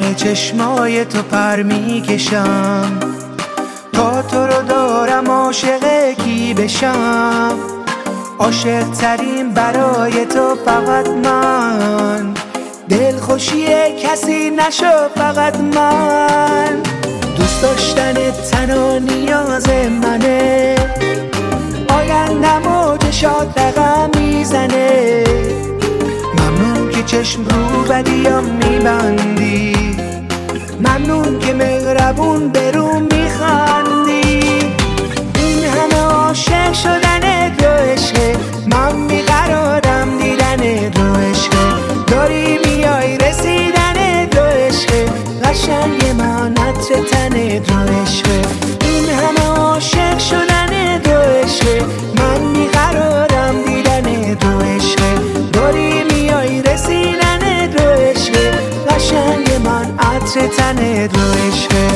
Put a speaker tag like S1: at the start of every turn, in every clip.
S1: چشمای تو پر میکشم، تا تو رو دارم عاشق کی بشم. عاشق ترین برای تو فقط من، دلخوشی کسی نشو فقط من. دوست داشتن تنها نیاز منه، آیندم و چشات رقم میزنه. ممنون که چشم رو بدیم میبندی، ممنون که مهربون برون میخندی. این همه عاشق شدن تو عشقه، من بیقرارم دیدن تو عشقه. داری میای رسیدن تو عشقه، قشنگ من عطر تن تو عشقه. این همه عاشق شدن تو عشقه، من بیقرارم دیدن تو عشقه. داری میای رسیدن تو عشقه، قشنگ من عطر تن تو عشقه.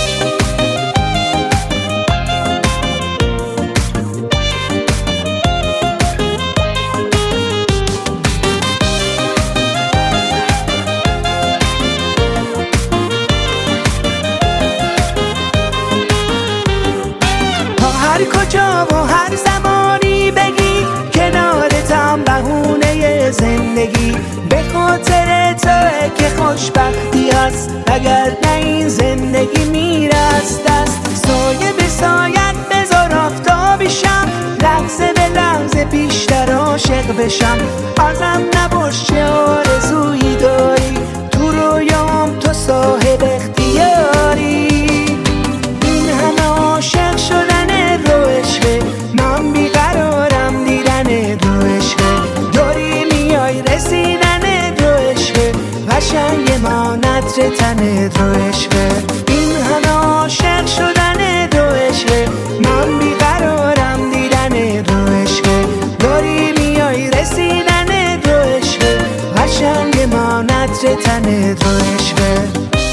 S1: هر کجا و هر زمانی بگی، کنارتم بهونه زندگی. به خاطر توئه که خوشبختی هست، اگر نه این زندگی میره از دست. سایه به سایت بذار آفتابیشم، لحظه به لحظه بیشتر عاشق بشم. ازم نباش چه آرزویی داری، تو رویام تو صاحب اختیاری. این همه عاشق شدن تو عشقه، من بیقرارم دیدن تو عشقه. داری میای رسیدن تو عشقه، قشنگ من عطر تن تو عشقه. این همه عاشق شدن تو عشقه، من بیقرارم دیدن تو عشقه. داری میای رسیدن تو عشقه، قشنگ من عطر تن تو عشقه.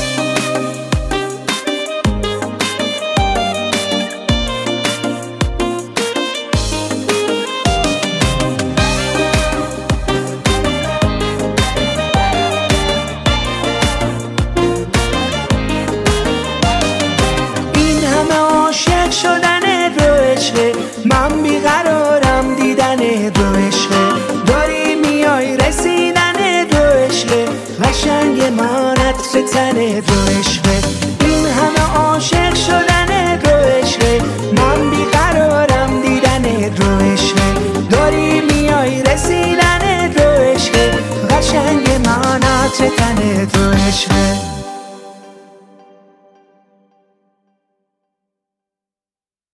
S1: عاشق شدن تو عشقه، من بیقرارم دیدن تو عشقه. داری میای رسیدن تو عشقه، قشنگ من عطر تن تو عشقه. این همه عاشق شدن تو عشقه، من بیقرارم دیدن تو عشقه. داری میای رسیدن تو عشقه، قشنگ من عطر تن تو عشقه.